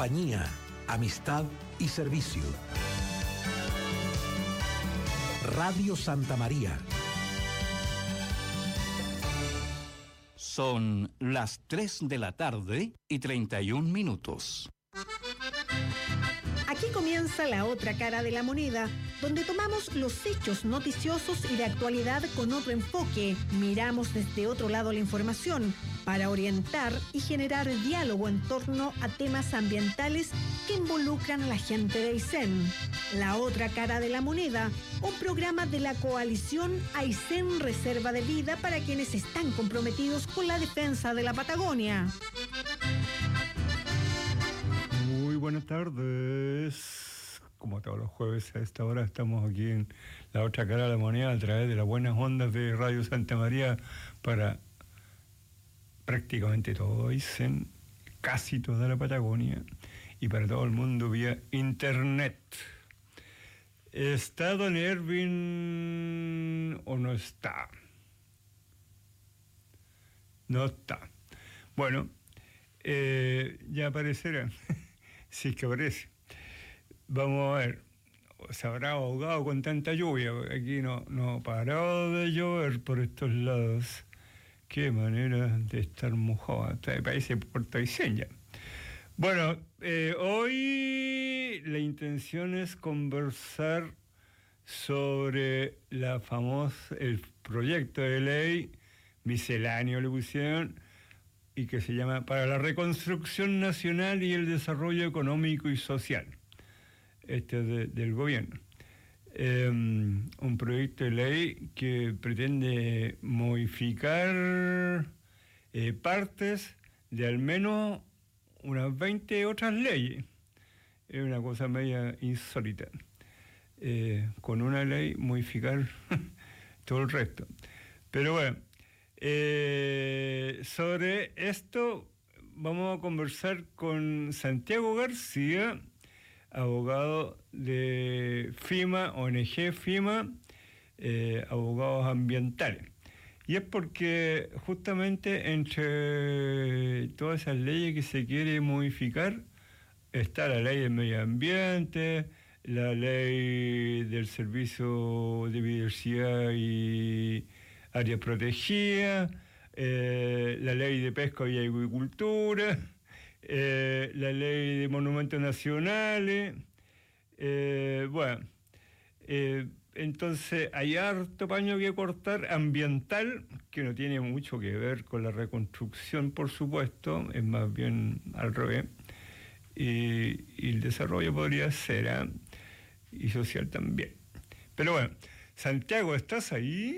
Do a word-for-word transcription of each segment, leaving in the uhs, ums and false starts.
compañía, amistad y servicio. Radio Santa María. Son las tres de la tarde y treinta y un minutos. Aquí comienza La Otra Cara de la Moneda, donde tomamos los hechos noticiosos y de actualidad con otro enfoque. Miramos desde otro lado la información para orientar y generar diálogo en torno a temas ambientales que involucran a la gente de Aysén. La Otra Cara de la Moneda, un programa de la coalición Aysén Reserva de Vida para quienes están comprometidos con la defensa de la Patagonia. Muy buenas tardes. Como todos los jueves a esta hora estamos aquí en La Otra Cara de la Moneda a través de las buenas ondas de Radio Santa María para prácticamente todo Aysén, casi toda la Patagonia y para todo el mundo vía internet. ¿Está don Erwin o no está? No está. Bueno, eh, ya aparecerá. Si es que aparece. Vamos a ver. Se habrá ahogado con tanta lluvia. Aquí no, no ha parado de llover por estos lados. Qué manera de estar mojado. Parece Puerto Aysén ya. Bueno, eh, hoy la intención es conversar sobre la famosa, el proyecto de ley misceláneo le pusieron, y que se llama Para la Reconstrucción Nacional y el Desarrollo Económico y Social, este es de, del gobierno. Eh, un proyecto de ley que pretende modificar eh, partes de al menos unas veinte otras leyes. Es una cosa media insólita. Eh, con una ley modificar todo el resto. Pero bueno, eh, sobre esto vamos a conversar con Santiago García, abogado de FIMA, O N G FIMA, eh, abogados ambientales. Y es porque justamente entre todas esas leyes que se quiere modificar está la ley del medio ambiente, la ley del servicio de biodiversidad y áreas protegidas, eh, la ley de pesca y agricultura, eh, la ley de monumentos nacionales, eh, bueno, eh, entonces hay harto paño que cortar ambiental, que no tiene mucho que ver con la reconstrucción, por supuesto, es más bien al revés, y, y el desarrollo podría ser, ¿eh? Y social también. Pero bueno, Santiago, ¿estás ahí?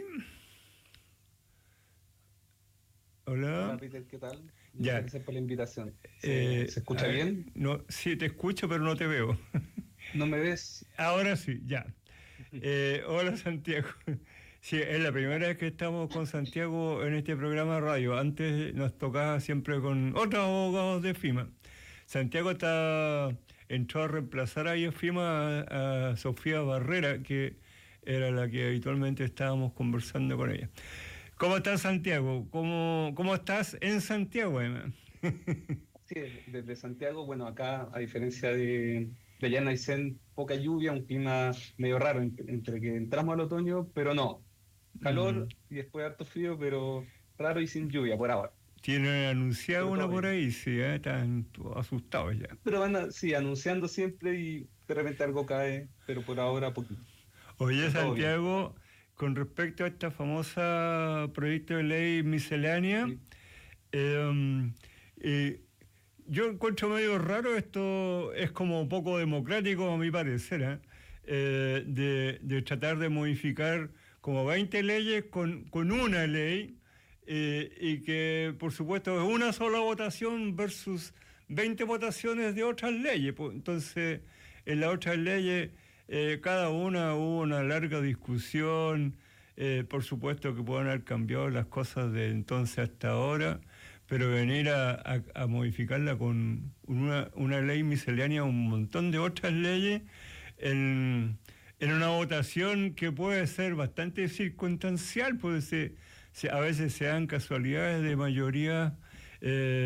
Hola. Hola, Peter, ¿qué tal? Ya. Gracias por la invitación. ¿Se, Eh, ¿se escucha bien? No, sí, te escucho, pero no te veo. ¿No me ves? Ahora sí, ya. Eh, hola, Santiago. Sí, es la primera vez que estamos con Santiago en este programa de radio. Antes nos tocaba siempre con otros abogados de FIMA. Santiago está entró a reemplazar ahí a FIMA a, a Sofía Barrera, que era la que habitualmente estábamos conversando con ella. ¿Cómo estás, Santiago? ¿Cómo, cómo estás en Santiago, Emma? Sí, desde Santiago, bueno, acá, a diferencia de, de allá en Aysén, poca lluvia, un clima medio raro entre, entre que entramos al otoño, pero no. Calor mm. y después harto frío, pero raro y sin lluvia por ahora. Tienen anunciado una por ahí, sí, ¿eh? Están asustados ya. Pero van, a, sí, anunciando siempre y de repente algo cae, pero por ahora poquito. Oye, Santiago, con respecto a esta famosa proyecto de ley miscelánea, sí. eh, eh, yo encuentro medio raro, esto es como poco democrático a mi parecer, ¿eh? Eh, de, de tratar de modificar como veinte leyes con, con una ley, eh, y que por supuesto es una sola votación versus veinte votaciones de otras leyes. Entonces, en las otras leyes, eh, cada una hubo una larga discusión, eh, por supuesto que pueden haber cambiado las cosas de entonces hasta ahora, pero venir a, a, a modificarla con una, una ley miscelánea, un montón de otras leyes, en, en una votación que puede ser bastante circunstancial, puede ser, a veces se dan casualidades de mayoría, eh,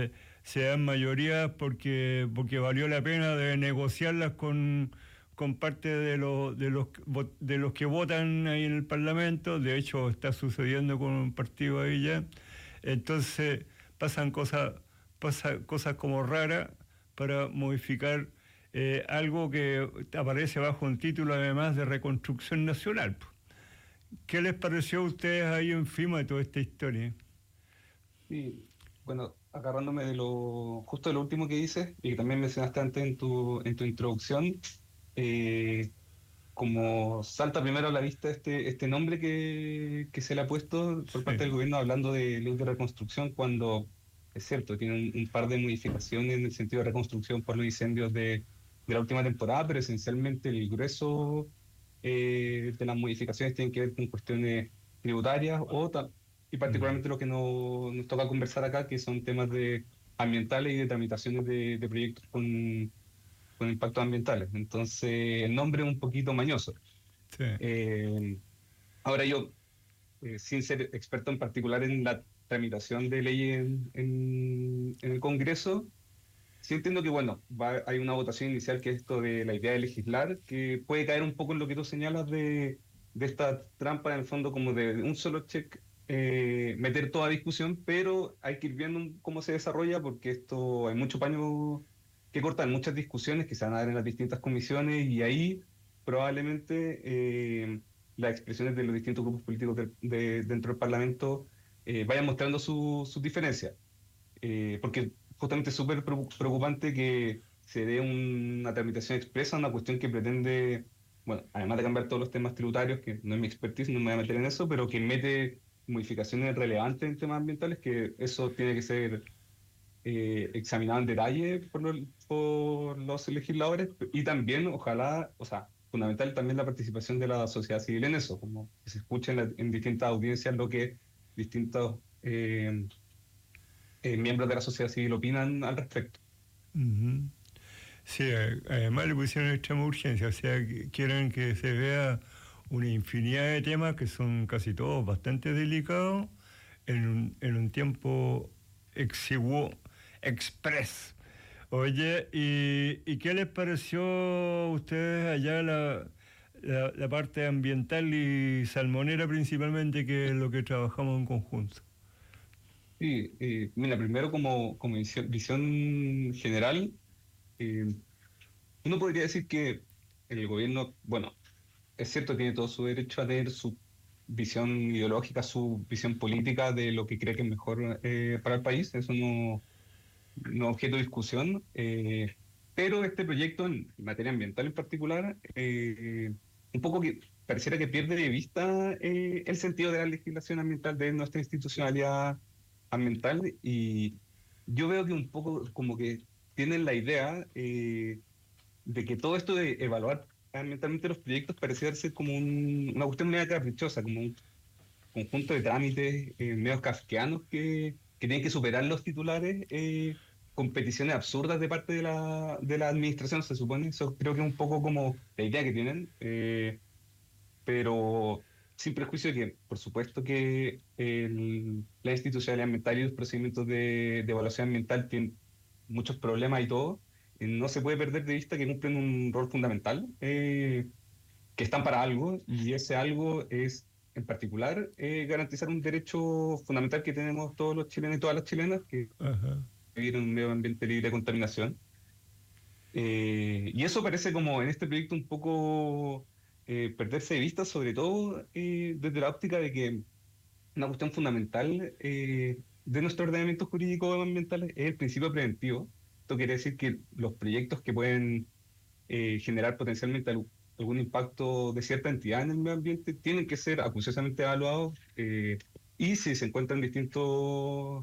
se dan mayorías porque, porque valió la pena de negociarlas con, con parte de, los de, los, de los que votan ahí en el Parlamento. De hecho, está sucediendo con un partido ahí ya. Entonces, pasan cosas, pasa, cosas como raras para modificar eh, algo que aparece bajo un título además de reconstrucción nacional. ¿Qué les pareció a ustedes ahí encima de toda esta historia? Sí, bueno, agarrándome de lo justo de lo último que dices, y que también mencionaste antes en tu, en tu introducción, eh, como salta primero a la vista este, este nombre que, que se le ha puesto por parte Sí. del gobierno hablando de ley de reconstrucción, cuando es cierto, tiene un, un par de modificaciones en el sentido de reconstrucción por los incendios de, de la última temporada, pero esencialmente el grueso eh, de las modificaciones tienen que ver con cuestiones tributarias o ta- y particularmente lo que no- nos toca conversar acá, que son temas de ambientales y de tramitaciones de, de proyectos con, con impactos ambientales. Entonces, el nombre es un poquito mañoso. Sí. Eh, ahora yo, eh, sin ser experto en particular en la tramitación de leyes en, en- en el Congreso, sí entiendo que, bueno, va- hay una votación inicial que es esto de la idea de legislar, que puede caer un poco en lo que tú señalas de, de esta trampa, en el fondo, como de un solo check, eh, meter toda discusión, pero hay que ir viendo cómo se desarrolla, porque esto hay mucho paño que cortar, muchas discusiones que se van a dar en las distintas comisiones, y ahí probablemente eh, las expresiones de los distintos grupos políticos del- de- dentro del Parlamento eh, vayan mostrando su- sus diferencias. Eh, porque justamente es súper preocu- preocupante que se dé una tramitación expresa, una cuestión que pretende, bueno, además de cambiar todos los temas tributarios, que no es mi expertise, no me voy a meter en eso, pero que mete modificaciones relevantes en temas ambientales, que eso tiene que ser eh, examinado en detalle por, los- por los legisladores y también, ojalá, o sea, fundamental también la participación de la sociedad civil en eso, como que se escuche en, la- en distintas audiencias lo que distintos eh, eh, miembros de la sociedad civil opinan al respecto. Ujú. Sí, a- además le pusieron extrema urgencia, o sea, que quieren que se vea una infinidad de temas que son casi todos bastante delicados en un, en un tiempo exiguo, express. Oye, ¿y, y qué les pareció a ustedes allá la, la, la parte ambiental y salmonera principalmente, que es lo que trabajamos en conjunto? Sí, eh, mira, primero como, como visión, visión general, eh, uno podría decir que el gobierno, bueno, es cierto, tiene todo su derecho a tener su visión ideológica, su visión política de lo que cree que es mejor eh, para el país, eso no, no es objeto de discusión, eh, pero este proyecto en materia ambiental en particular, eh, un poco que pareciera que pierde de vista eh, el sentido de la legislación ambiental de nuestra institucionalidad ambiental, y yo veo que un poco como que tienen la idea eh, de que todo esto de evaluar ambientalmente los proyectos pareciera ser como un- una cuestión media caprichosa, como un conjunto de trámites eh, medios kafkianos que, que tienen que superar los titulares, eh, con peticiones absurdas de parte de la, de la administración, se supone. Eso creo que es un poco como la idea que tienen, eh, pero sin prejuicio de que, por supuesto, que el- la institucionalidad ambiental y los procedimientos de, de evaluación ambiental tienen muchos problemas y todo. eh, No se puede perder de vista que cumplen un rol fundamental, eh, que están para algo, y ese algo es, en particular, eh, garantizar un derecho fundamental que tenemos todos los chilenos y todas las chilenas, que es Ajá. vivir en un medio ambiente libre de contaminación. Eh, y eso parece como en este proyecto un poco eh, perderse de vista, sobre todo eh, desde la óptica de que una cuestión fundamental eh, de nuestro ordenamiento jurídico ambiental es el principio preventivo. Esto quiere decir que los proyectos que pueden eh, generar potencialmente algún, algún impacto de cierta entidad en el medio ambiente tienen que ser acuciosamente evaluados, eh, y si se encuentran distintos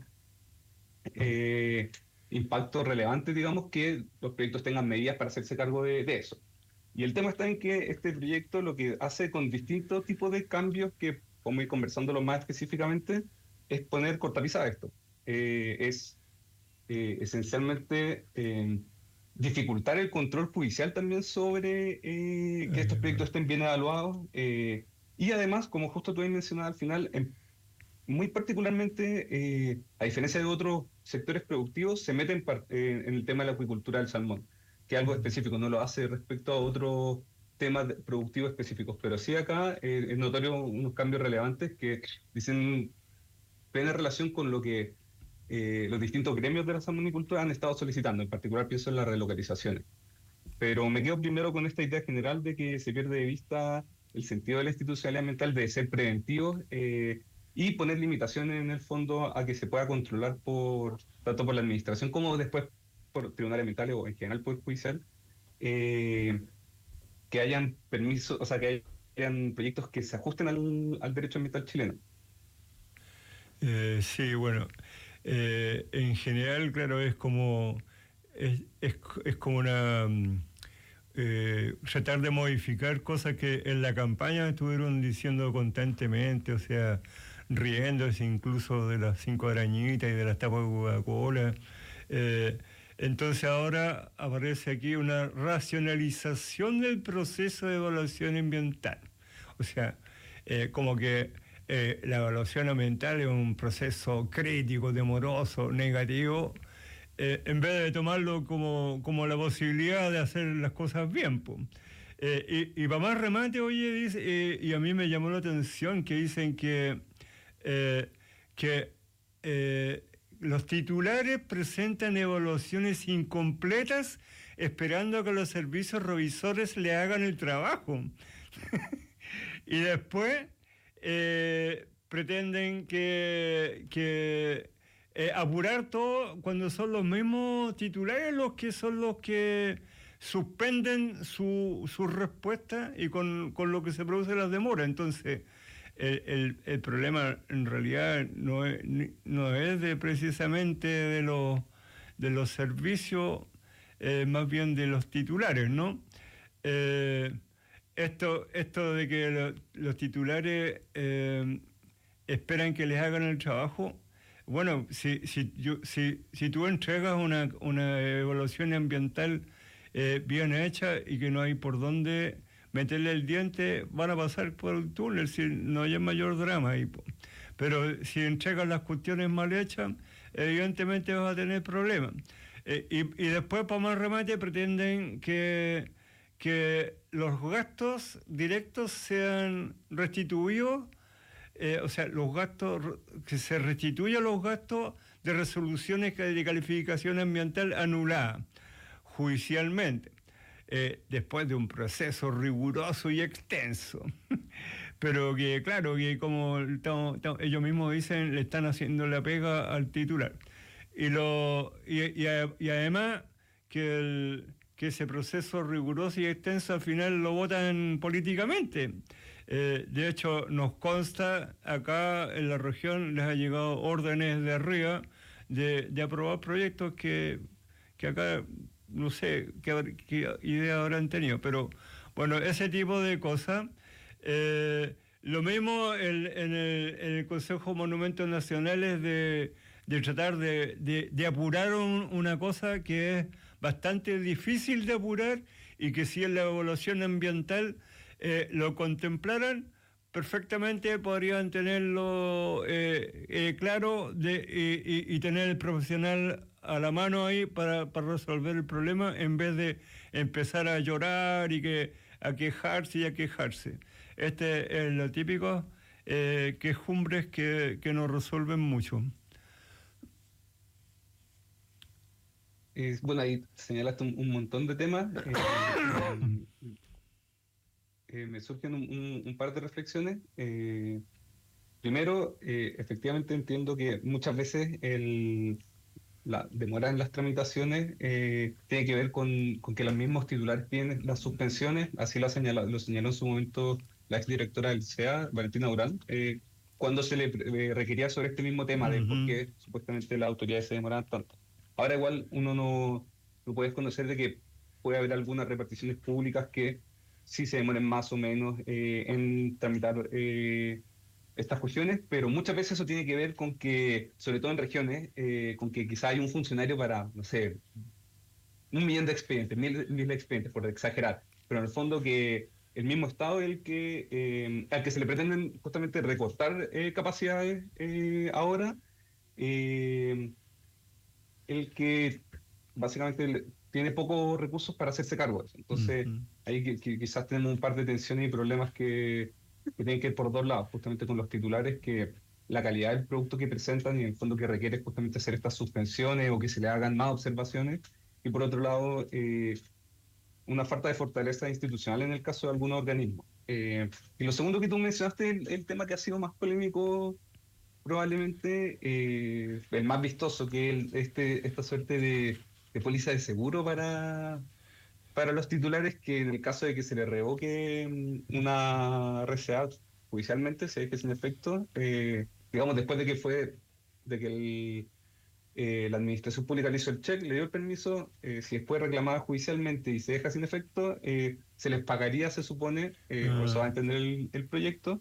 eh, impactos relevantes, digamos, que los proyectos tengan medidas para hacerse cargo de, de eso. Y el tema está en que este proyecto lo que hace con distintos tipos de cambios, que vamos a ir conversándolo más específicamente, es poner cortapisa a esto. Eh, es eh, esencialmente eh, dificultar el control judicial también sobre eh, que estos Eh, proyectos estén bien evaluados, eh, y además, como justo tú has mencionado al final, em- muy particularmente, eh, a diferencia de otros sectores productivos, se mete en, par- eh, en el tema de la acuicultura del salmón, que es algo específico, no lo hace respecto a otros temas de- productivos específicos, pero sí acá eh, es notorio unos cambios relevantes que dicen plena relación con lo que eh, los distintos gremios de la salmonicultura han estado solicitando, en particular pienso en las relocalizaciones. Pero me quedo primero con esta idea general de que se pierde de vista el sentido de la institucionalidad ambiental de ser preventivos eh, y poner limitaciones en el fondo a que se pueda controlar por tanto por la administración como después por tribunales ambientales o en general por judicial, eh, que hayan permisos, o sea, que hayan proyectos que se ajusten al, al derecho ambiental chileno. Eh, sí, bueno, eh, en general, claro, es como es, es, es como una mm, eh, tratar de modificar cosas que en la campaña estuvieron diciendo constantemente, o sea, riéndose incluso de las cinco arañitas y de las tapas de Coca-Cola. Eh, entonces ahora aparece aquí una racionalización del proceso de evaluación ambiental. O sea, eh, como que eh, la evaluación ambiental es un proceso crítico, demoroso, negativo, eh, en vez de tomarlo como, como la posibilidad de hacer las cosas bien, po. Eh, y, y para más remate, oye, dice, eh, y a mí me llamó la atención que dicen que, eh, que eh, los titulares presentan evaluaciones incompletas esperando a que los servicios revisores le hagan el trabajo. Y después eh, pretenden que, que eh, apurar todo cuando son los mismos titulares los que son los que suspenden su, su respuesta y con, con lo que se produce las demoras. Entonces, el, el, el problema en realidad no es, no es de precisamente de los, de los servicios, eh, más bien de los titulares, ¿no? Eh, esto, esto de que lo, los titulares eh, esperan que les hagan el trabajo. Bueno, si, si, yo, si, si tú entregas una, una evaluación ambiental eh, bien hecha y que no hay por dónde meterle el diente, van a pasar por el túnel, si no hay mayor drama ahí. Pero si entregas las cuestiones mal hechas, evidentemente vas a tener problemas. Eh, y, y después, para más remate, pretenden que, que los gastos directos sean restituidos. Eh, o sea, los gastos, que se restituyan los gastos de resoluciones de calificación ambiental anuladas judicialmente, eh, después de un proceso riguroso y extenso. Pero que, claro, que como estamos, estamos, ellos mismos dicen, le están haciendo la pega al titular. Y, lo, y, y, y además que, el, que ese proceso riguroso y extenso al final lo votan políticamente. Eh, de hecho, nos consta, acá en la región les ha llegado órdenes de arriba de, de aprobar proyectos que, que acá no sé qué, qué idea habrán tenido, pero bueno, ese tipo de cosas. Eh, lo mismo el, en, el, en el Consejo de Monumentos Nacionales de, de tratar de, de, de apurar un, una cosa que es bastante difícil de apurar y que si en la evaluación ambiental Eh, lo contemplaran, perfectamente podrían tenerlo eh, eh, claro de, y, y, y tener el profesional a la mano ahí para, para resolver el problema en vez de empezar a llorar y que, a quejarse y a quejarse. Este es lo típico, eh, quejumbres que, que no resuelven mucho. Eh, bueno, ahí señalaste un, un montón de temas. Eh, Eh, me surgen un, un- un par de reflexiones. Eh, primero, eh, efectivamente entiendo que muchas veces el, la demora en las tramitaciones eh, tiene que ver con, con que los mismos titulares piden las suspensiones, así lo, ha señalado, lo señaló en su momento la exdirectora del C E A, Valentina Durán, eh, cuando se le eh, requería sobre este mismo tema de por Uh-huh. qué supuestamente las autoridades se demoraban tanto. Ahora igual uno no, no puede conocer de que puede haber algunas reparticiones públicas que sí se demoren más o menos eh, en tramitar eh, estas cuestiones, pero muchas veces eso tiene que ver con que, sobre todo en regiones, eh, con que quizá hay un funcionario para, no sé, un millón de expedientes, mil, mil expedientes, por exagerar, pero en el fondo que el mismo Estado el que, eh, al que se le pretenden justamente recortar eh, capacidades eh, ahora, eh, el que básicamente le- tiene pocos recursos para hacerse cargo de eso. Entonces, Ujú. ahí que- que quizás tenemos un par de tensiones y problemas que, que tienen que ir por dos lados, justamente con los titulares, que la calidad del producto que presentan y en el fondo que requiere justamente hacer estas suspensiones o que se le hagan más observaciones, y por otro lado, eh, una falta de fortaleza institucional en el caso de algunos organismos. Eh, y lo segundo que tú mencionaste, el, el tema que ha sido más polémico probablemente, eh, el más vistoso, que el, este, esta suerte de, de póliza de seguro para, para los titulares, que en el caso de que se le revoque mm, una R C A judicialmente, se deje sin efecto, eh, digamos, después de que fue, de que el, eh, la administración pública le hizo el check, le dio el permiso, eh, si después reclamada judicialmente y se deja sin efecto, eh, se les pagaría, se supone, eh, o se va a Ah, entender el, el proyecto,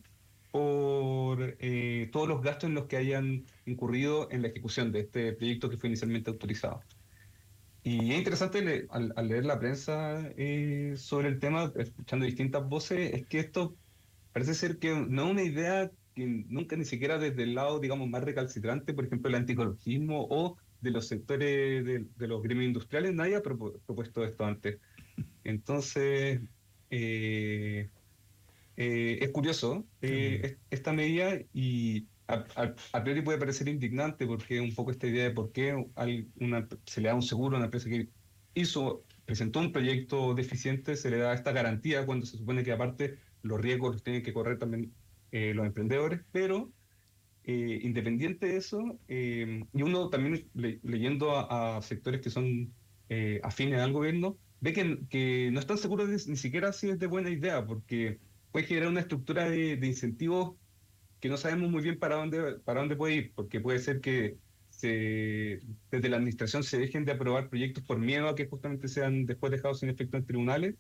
por eh, todos los gastos en los que hayan incurrido en la ejecución de este proyecto que fue inicialmente autorizado. Y es interesante le- al, al leer la prensa eh, sobre el tema, escuchando distintas voces, es que esto parece ser que no es una idea que nunca ni siquiera desde el lado, digamos, más recalcitrante, por ejemplo, el antiecologismo o de los sectores de, de los gremios industriales, nadie ha propu- propuesto esto antes. Entonces, eh, eh, es curioso eh, sí. es- esta medida y a, a- a priori puede parecer indignante porque un poco esta idea de por qué hay una, se le da un seguro a una empresa que hizo, presentó un proyecto deficiente, se le da esta garantía cuando se supone que aparte los riesgos los tienen que correr también eh, los emprendedores, pero eh, independiente de eso, eh, y uno también le- leyendo a, a sectores que son eh, afines al gobierno, ve que, que no están seguros de- ni siquiera si es de buena idea, porque puede generar una estructura de, de incentivos que no sabemos muy bien para dónde, para dónde puede ir, porque puede ser que se, desde la administración se dejen de aprobar proyectos por miedo a que justamente sean después dejados sin efecto en tribunales,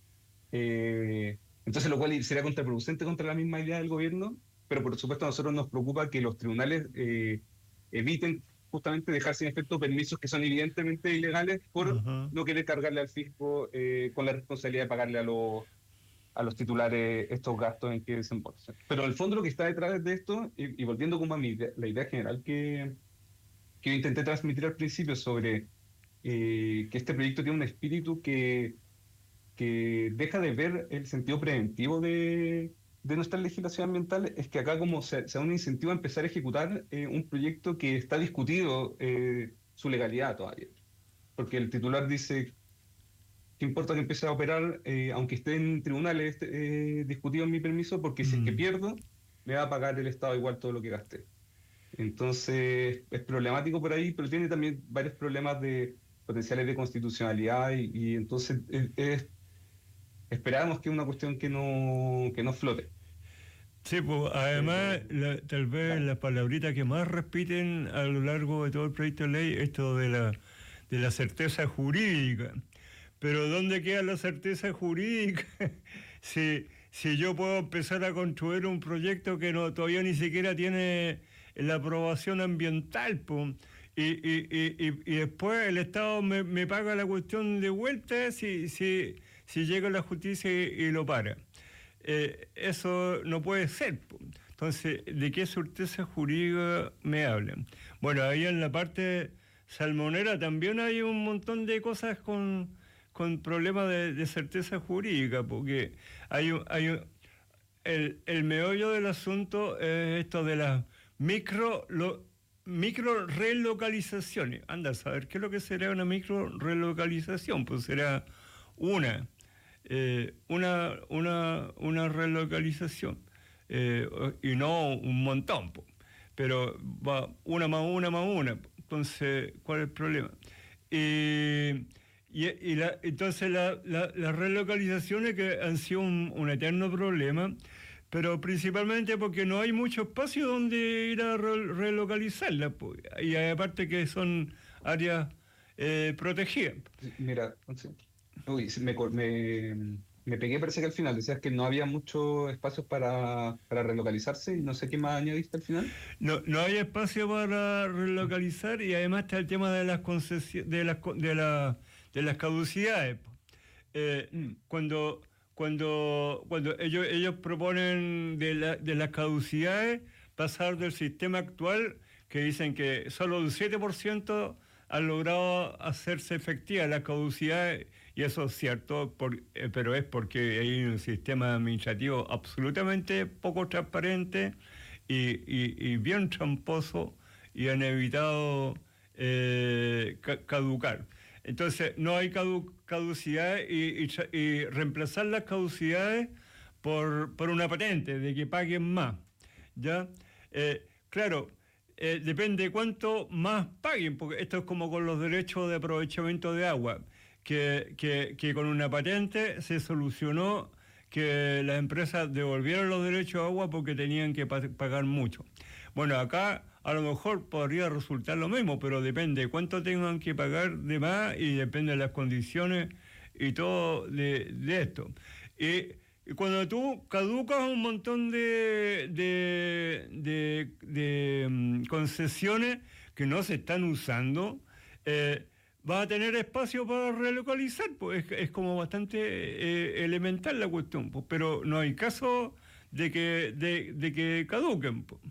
eh, entonces, lo cual sería contraproducente contra la misma idea del gobierno, pero por supuesto a nosotros nos preocupa que los tribunales eh, eviten justamente dejar sin efecto permisos que son evidentemente ilegales por Ajá. no querer cargarle al fisco eh, con la responsabilidad de pagarle a los, a los titulares estos gastos en que desembolsan. Pero en el fondo lo que está detrás de esto, y, y volviendo como a mi idea- la idea general que, que yo intenté transmitir al principio sobre eh, que este proyecto tiene un espíritu que que deja de ver el sentido preventivo de, de nuestra legislación ambiental, es que acá como se, se da un incentivo a empezar a ejecutar eh, un proyecto que está discutido eh, su legalidad todavía. Porque el titular dice, ¿qué importa que empiece a operar eh, aunque esté en tribunales este, eh, discutido mi permiso? Porque si es que Mm. pierdo, me va a pagar el Estado igual todo lo que gasté. Entonces, es problemático por ahí, pero tiene también varios problemas de potenciales de constitucionalidad y, y entonces es, es esperábamos que es una cuestión que no, que no flote. Sí, pues además, Pero, la- tal vez claro, las palabritas que más repiten a lo largo de todo el proyecto de ley, esto de la, de la certeza jurídica. Pero ¿dónde queda la certeza jurídica? si, si yo puedo empezar a construir un proyecto que no todavía ni siquiera tiene la aprobación ambiental, pues, y, y, y, y, y después el Estado me, me paga la cuestión de vuelta si, si, si llega a la justicia y, y lo para. Eh, eso no puede ser, po. Entonces, ¿de qué certeza jurídica me hablan? Bueno, ahí en la parte salmonera también hay un montón de cosas con, con problemas de, de certeza jurídica, porque hay, un- hay un- el, el meollo del asunto es esto de las micro, lo, micro relocalizaciones. Anda a saber qué es lo que será una micro relocalización, pues será una eh, una, una, una relocalización, eh, y no un montón, po. Pero va una más una más una. Entonces, ¿cuál es el problema? Y, y, y la, entonces la, la, las relocalizaciones que han sido un, un eterno problema, pero principalmente porque no hay mucho espacio donde ir a re- relocalizarlas, po. Y aparte que son áreas eh, protegidas. mira, sí. Uy, sí, me, col- me, me pegué, parece que al final decías que no había muchos espacios para, para relocalizarse y no sé qué más añadiste al final. No, no hay espacio para relocalizar y además está el tema de las concesiones, de las, co- de la- de las caducidades. Po. Eh, Mm, cuando, cuando, cuando ellos, ellos proponen de, la, de las caducidades pasar del sistema actual, que dicen que solo un siete por ciento han logrado hacerse efectivas las caducidades, y eso es cierto, por, eh, pero es porque hay un sistema administrativo absolutamente poco transparente y, y, y bien tramposo, y han evitado eh, ca- caducar. Entonces, no hay cadu- caducidades y, y, y reemplazar las caducidades por, por una patente, de que paguen más, ¿ya? Eh, claro, eh, depende de cuánto más paguen, porque esto es como con los derechos de aprovechamiento de agua, que, que, que con una patente se solucionó que las empresas devolvieron los derechos de agua porque tenían que pa- pagar mucho. Bueno, acá a lo mejor podría resultar lo mismo, pero depende de cuánto tengan que pagar de más y depende de las condiciones y todo de, de esto. Y, y cuando tú caducas un montón de, de, de, de um, concesiones que no se están usando, eh, vas a tener espacio para relocalizar, pues es, es como bastante eh, elemental la cuestión, pues, pero no hay caso de que, de, de que caduquen, pues.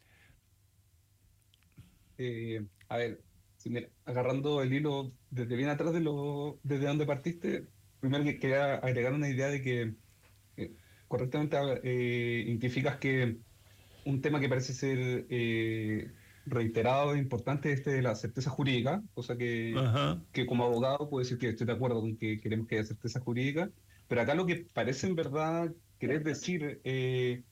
Eh, a ver, si mira, agarrando el hilo desde bien atrás de lo, desde donde partiste, primero que quería agregar una idea de que eh, correctamente eh, identificas que un tema que parece ser eh, reiterado e importante es este de la certeza jurídica, cosa que, Ajá. que como abogado puedo decir que estoy de acuerdo con que queremos que haya certeza jurídica, pero acá lo que parece en verdad querer decir eh,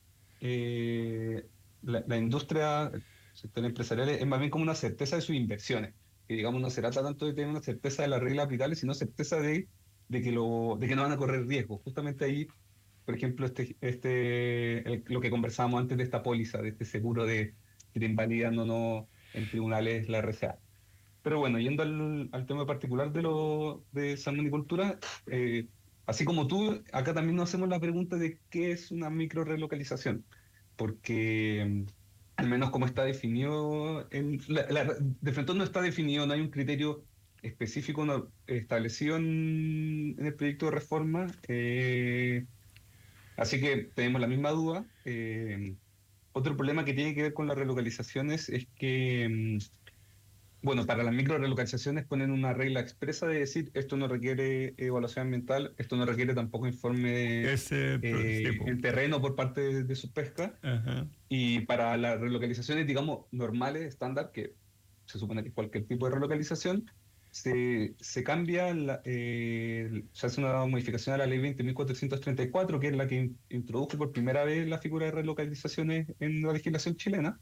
eh, la, la industria, el sector empresarial es más bien como una certeza de sus inversiones, que digamos no se trata tanto de tener una certeza de las reglas aplicables, sino certeza de, de, que lo, de que no van a correr riesgos. Justamente ahí, por ejemplo, este, este, el- lo que conversábamos antes de esta póliza, de este seguro de que te invalidan o no en tribunales la R C A. Pero bueno, yendo al, al tema particular de lo de salmonicultura, eh, así como tú, acá también nos hacemos la pregunta de qué es una micro relocalización, porque mm, al menos como está definido, en, la, la- de frente no está definido, no hay un criterio específico no, establecido en, en el proyecto de reforma, eh, así que tenemos la misma duda. Eh, otro problema que tiene que ver con las relocalizaciones es que mm, bueno, para las micro relocalizaciones ponen una regla expresa de decir esto no requiere evaluación ambiental, esto no requiere tampoco informe Ese pro- eh, tipo. en terreno por parte de, de su pesca. Ajá. Y para las relocalizaciones, digamos, normales, estándar, que se supone que cualquier tipo de relocalización, se, se cambia, la, eh, se hace una modificación a la ley veinte mil cuatrocientos treinta y cuatro, que es la que in- introdujo por primera vez la figura de relocalizaciones en la legislación chilena.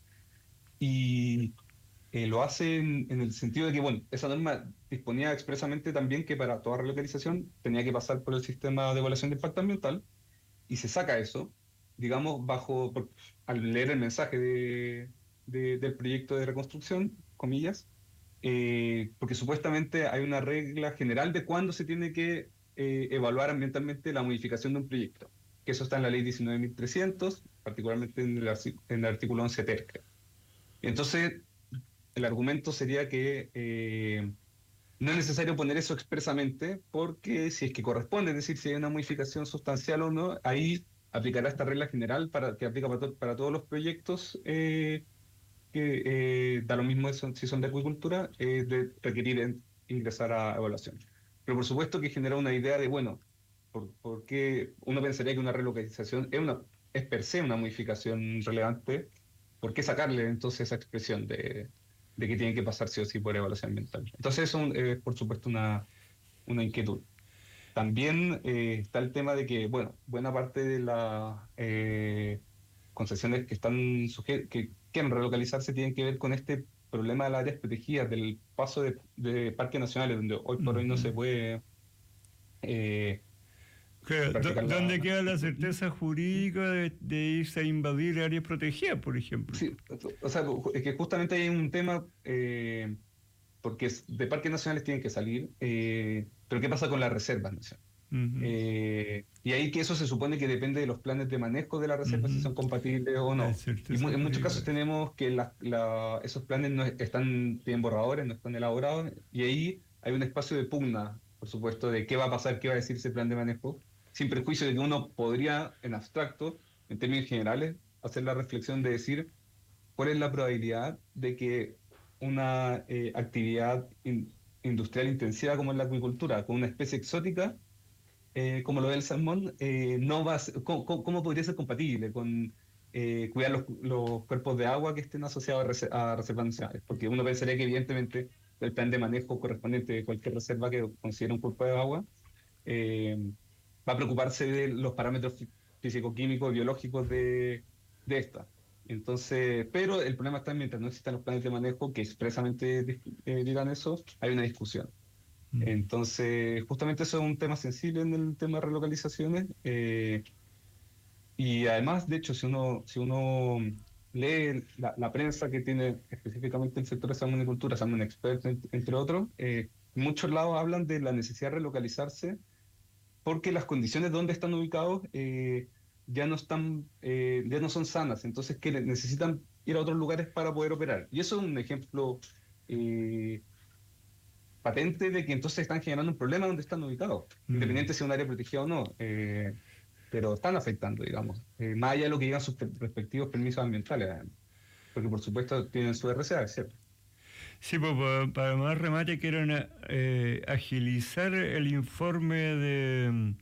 Y eh, lo hace en, en el sentido de que, bueno, esa norma disponía expresamente también que para toda relocalización tenía que pasar por el sistema de evaluación de impacto ambiental, y se saca eso, digamos, bajo, por- al leer el mensaje de, de- del proyecto de reconstrucción, comillas, eh, porque supuestamente hay una regla general de cuándo se tiene que eh, evaluar ambientalmente la modificación de un proyecto, que eso está en la ley diecinueve mil trescientos, particularmente en el, arci- en el artículo once ter. Entonces, el argumento sería que eh, no es necesario poner eso expresamente porque si es que corresponde, es decir, si hay una modificación sustancial o no, ahí aplicará esta regla general para, que aplica para, to- para todos los proyectos eh, que eh, da lo mismo eso, si son de acuicultura, eh, de requerir en- ingresar a evaluación. Pero por supuesto que genera una idea de, bueno, por, por qué uno pensaría que una relocalización es, una, es per se una modificación relevante, ¿por qué sacarle entonces esa expresión de, de que tiene que pasar sí o sí por evaluación ambiental? Entonces eso es, por supuesto, una, una inquietud. También eh, está el tema de que, bueno, buena parte de las eh, concesiones que están suje- que quieren relocalizarse tienen que ver con este problema de las áreas protegidas, del paso de, de parques nacionales, donde hoy por hoy no Ujú. se puede eh, Claro, ¿dó- practicar la... ¿dónde queda la certeza jurídica de, de irse a invadir áreas protegidas, por ejemplo? Sí, o sea, es que justamente hay un tema, eh, porque es- de parques nacionales tienen que salir, eh, pero ¿qué pasa con las reservas nacionales? Ujú, Eh, y ahí que eso se supone que depende de los planes de manejo de la reserva, si ujú. son compatibles o La no. Y mu- certeza en muchos casos jurídica. tenemos que la- la- esos planes no están, tienen borradores, no están elaborados, y ahí hay un espacio de pugna, por supuesto, de qué va a pasar, qué va a decir ese plan de manejo. sin perjuicio de que uno podría, en abstracto, en términos generales, hacer la reflexión de decir cuál es la probabilidad de que una eh, actividad in- industrial intensiva como es la acuicultura, con una especie exótica, eh, como lo del salmón, eh, no va a ser- ¿cómo, cómo- cómo podría ser compatible con eh, cuidar los, los cuerpos de agua que estén asociados a, rese- a reservas nacionales? Porque uno pensaría que evidentemente el plan de manejo correspondiente de cualquier reserva que considere un cuerpo de agua eh, va a preocuparse de los parámetros fí- físico-químicos y biológicos de, de esta. Entonces, pero el problema está en mientras no existan los planes de manejo que expresamente dis- eh, digan eso, hay una discusión. Mm. Entonces, justamente eso es un tema sensible en el tema de relocalizaciones. eh, y además, de hecho, si uno, si uno lee la, la prensa que tiene específicamente el sector de salmonicultura, Salmon Expert, en- entre otros, eh, en muchos lados hablan de la necesidad de relocalizarse porque las condiciones donde están ubicados eh, ya no están, eh, ya no son sanas, entonces que necesitan ir a otros lugares para poder operar. Y eso es un ejemplo eh, patente de que entonces están generando un problema donde están ubicados, Mm. independiente si es un área protegida o no, eh, pero están afectando, digamos, eh, más allá de lo que digan sus pe- respectivos permisos ambientales, además, porque por supuesto tienen su R C A, ¿cierto? Sí, pues pa- para más remate quieren eh, agilizar el informe de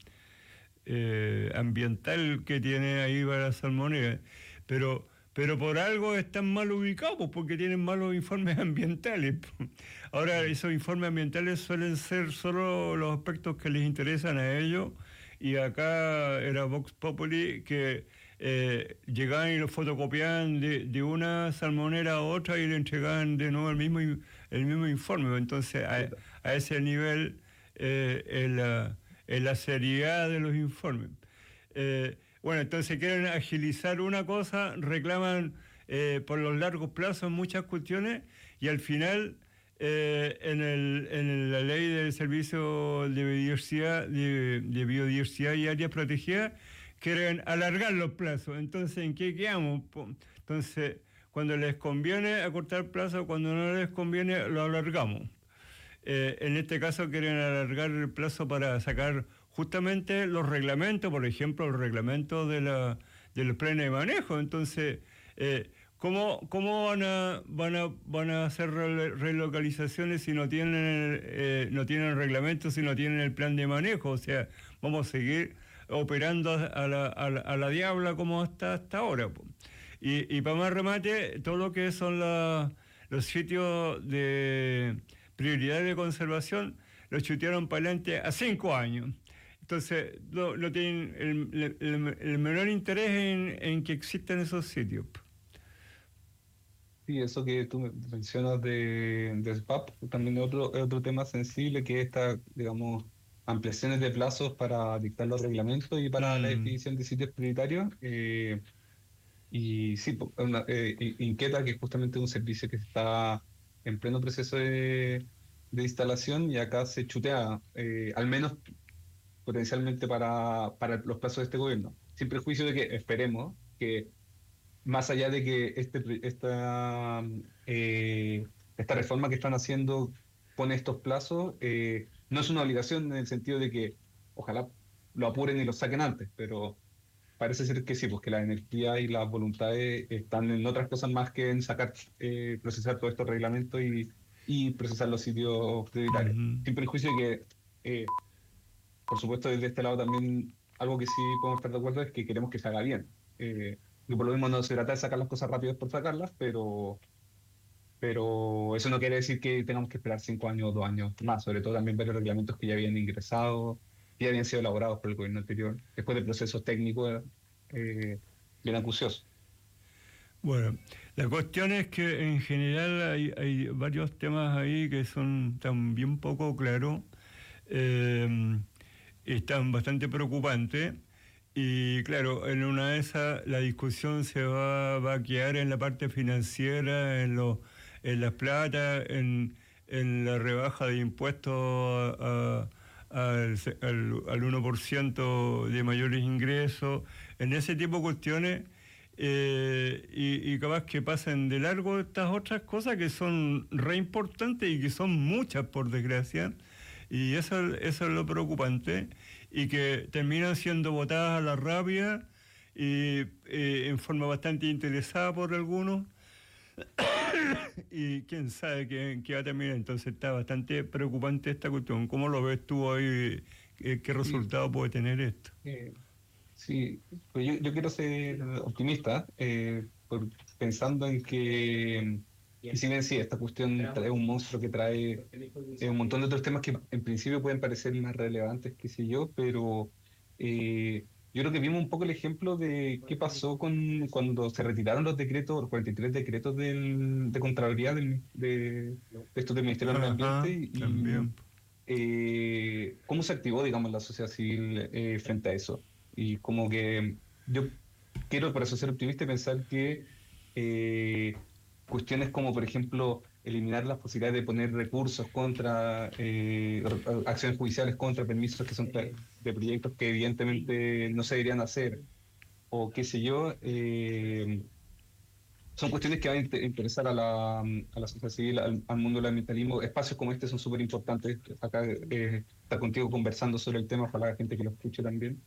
eh, ambiental que tiene ahí para la salmonera, pero pero por algo están mal ubicados, pues, porque tienen malos informes ambientales. Ahora, esos informes ambientales suelen ser solo los aspectos que les interesan a ellos, y acá era Vox Populi que eh, llegaban y lo fotocopiaban de, de una salmonera a otra y le entregaban de nuevo el mismo, in- el mismo informe. Entonces, a, a ese nivel, eh, es la, es la seriedad de los informes. Eh, bueno, entonces quieren agilizar una cosa, reclaman eh, por los largos plazos muchas cuestiones, y al final eh, en, el, en la ley del servicio de biodiversidad, de, de biodiversidad y áreas protegidas quieren alargar los plazos. Entonces, ¿en qué quedamos? Po- Entonces, cuando les conviene acortar plazos, cuando no les conviene lo alargamos. Eh, en este caso quieren alargar el plazo para sacar justamente los reglamentos, por ejemplo, los reglamentos de, la, de los planes de manejo. Entonces, eh, ¿cómo, cómo van, a, van, a, van a hacer re- relocalizaciones si no tienen, eh, no tienen reglamentos, si no tienen el plan de manejo? O sea, vamos a seguir operando a la, a la, a la diabla como hasta, hasta ahora, po. Y, y para más remate, todo lo que son la, los sitios de prioridad de conservación lo chutearon para adelante a cinco años. Entonces, no, no tienen el, el- el menor interés en, en que existan esos sitios. Sí, eso que tú me- mencionas de, de S P A P también es otro, es otro tema sensible, que es esta, digamos, ampliaciones de plazos para dictar los reglamentos y para la Mm, definición de sitios prioritarios. eh, y sí, po- una- eh, i- Inquieta, que es justamente un servicio que está en pleno proceso de, de instalación, y acá se chutea, eh, al menos potencialmente para, para los plazos de este gobierno, sin perjuicio de que esperemos que más allá de que este, pri- esta, eh, esta reforma que están haciendo pone estos plazos, eh, no es una obligación en el sentido de que ojalá lo apuren y lo saquen antes, pero parece ser que sí, pues que la energía y las voluntades están en otras cosas más que en sacar, eh, procesar todos estos reglamentos y, y procesar los sitios prioritarios. ujú. Sin perjuicio de que, eh, por supuesto, desde este lado también algo que sí podemos estar de acuerdo es que queremos que se haga bien. Eh, que por lo mismo no se trata de sacar las cosas rápidas por sacarlas, pero, pero eso no quiere decir que tengamos que esperar cinco años o dos años más, sobre todo también varios reglamentos que ya habían ingresado, que ya habían sido elaborados por el gobierno anterior, después de procesos técnicos eh, bien acuciosos. Bueno, la cuestión es que en general hay, hay varios temas ahí que son también poco claros, eh, están bastante preocupantes. Y claro, en una de esas la discusión se va, va a quedar en la parte financiera, en, lo, en las plata, en, en la rebaja de impuestos a- a- al, se- al, al uno por ciento de mayores ingresos, en ese tipo de cuestiones, eh, y, y capaz que pasen de largo estas otras cosas que son re importantes y que son muchas, por desgracia, y eso, eso es lo preocupante. y que terminan siendo votadas a la rabia y eh, en forma bastante interesada por algunos. Y quién sabe qué, qué va a terminar. Entonces está bastante preocupante esta cuestión. ¿Cómo lo ves tú ahí? ¿Qué, qué resultado sí. puede tener esto? Eh, sí, pues yo, yo quiero ser optimista, eh, por, pensando en que, y si bien sí, esta cuestión es un monstruo que trae eh, un montón de otros temas que en principio pueden parecer más relevantes, qué sé yo, pero eh, yo creo que vimos un poco el ejemplo de qué pasó con cuando se retiraron los decretos, los cuarenta y tres decretos del, de Contraloría del, de, de estos del Ministerio del Medio Ambiente, y también. Eh, cómo se activó, digamos, la sociedad civil eh, frente a eso. Y como que yo quiero, por eso, ser optimista y pensar que eh, cuestiones como, por ejemplo, eliminar las posibilidades de poner recursos contra eh, acciones judiciales contra permisos que son de proyectos que evidentemente no se deberían hacer, o qué sé yo, eh, son cuestiones que van a inter- interesar a la, a la sociedad civil, al, al mundo del ambientalismo. Espacios como este son súper importantes. Acá eh, estar contigo conversando sobre el tema para la gente que lo escuche también.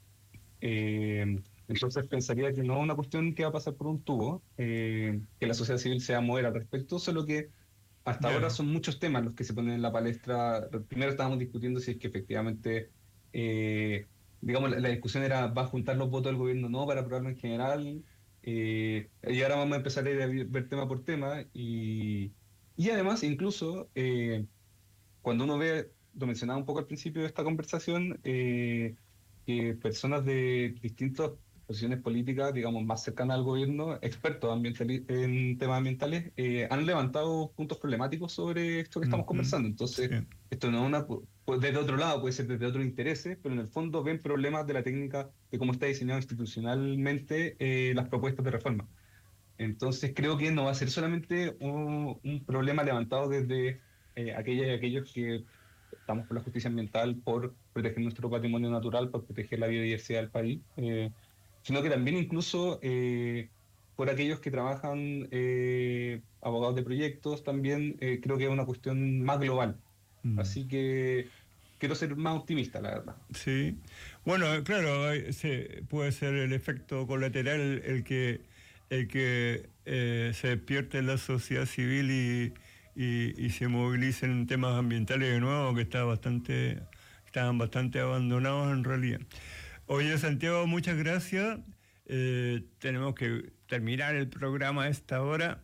Eh, entonces pensaría que no es una cuestión que va a pasar por un tubo, eh, que la sociedad civil se va a mover al respecto, solo que hasta Yeah. ahora son muchos temas los que se ponen en la palestra. Primero estábamos discutiendo si es que efectivamente, eh, digamos, la, la discusión era, ¿va a juntar los votos del gobierno o no para aprobarlo en general? Eh, y ahora vamos a empezar a ir a ver tema por tema, y, y además incluso eh, cuando uno ve, lo mencionaba un poco al principio de esta conversación, eh, que personas de distintas posiciones políticas, digamos, más cercanas al gobierno, expertos ambientali- en temas ambientales, eh, han levantado puntos problemáticos sobre esto que estamos Uh-huh. conversando. Entonces, Sí. esto no es una, pues desde otro lado, puede ser desde otros intereses, pero en el fondo ven problemas de la técnica, de cómo está diseñado institucionalmente eh, las propuestas de reforma. Entonces creo que no va a ser solamente un, un problema levantado desde eh, aquellas y aquellos que estamos por la justicia ambiental, por proteger nuestro patrimonio natural, por proteger la biodiversidad del país, eh, sino que también incluso eh, por aquellos que trabajan, eh, abogados de proyectos, también eh, creo que es una cuestión más global. Mm. Así que quiero ser más optimista, la verdad. Sí. Bueno, claro, hay- se, puede ser el efecto colateral el que el que eh, se despierte en la sociedad civil y, y, y se movilicen en temas ambientales de nuevo, que está bastante, estaban bastante abandonados en realidad. Oye, Santiago, muchas gracias. Eh, tenemos que terminar el programa a esta hora.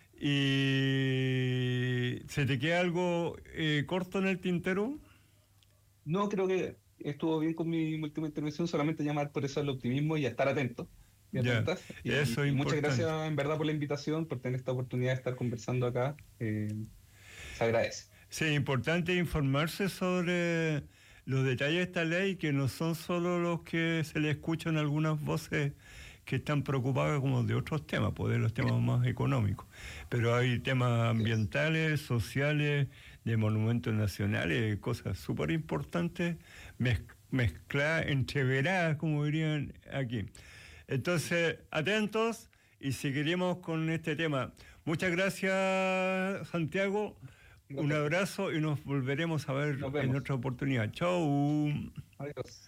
¿Y se te queda algo eh, corto en el tintero? No, creo que estuvo bien con mi última intervención, solamente llamar por eso al optimismo y a estar atentos. Y Ya, atentas. Y, eso es y muchas importante. gracias en verdad por la invitación, por tener esta oportunidad de estar conversando acá. Eh, se agradece. Sí, es importante informarse sobre los detalles de esta ley, que no son solo los que se le escuchan algunas voces que están preocupadas como de otros temas, pues de los temas más económicos. Pero hay temas ambientales, sociales, de monumentos nacionales, cosas súper importantes, mez- mezcladas, entreveradas, como dirían aquí. Entonces, atentos y seguiremos con este tema. Muchas gracias, Santiago. Un abrazo y nos volveremos a ver Nos en vemos. otra oportunidad. Chau. Adiós.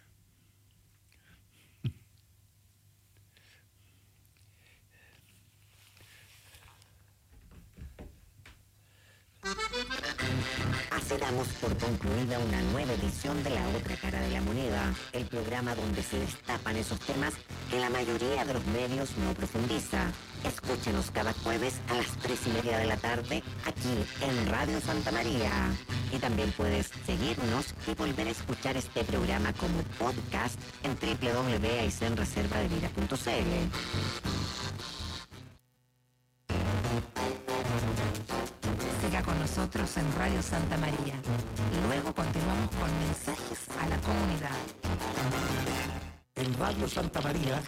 Así damos por concluida una nueva edición de La Otra Cara de la Moneda, el programa donde se destapan esos temas que la mayoría de los medios no profundiza. Escúchanos cada jueves a las tres y media de la tarde aquí en Radio Santa María. Y también puedes seguirnos y volver a escuchar este programa como podcast en doble u doble u doble u punto aysén reserva de vida punto c l. Siga con nosotros en Radio Santa María. Y luego continuamos con mensajes a la comunidad. En Radio Santa María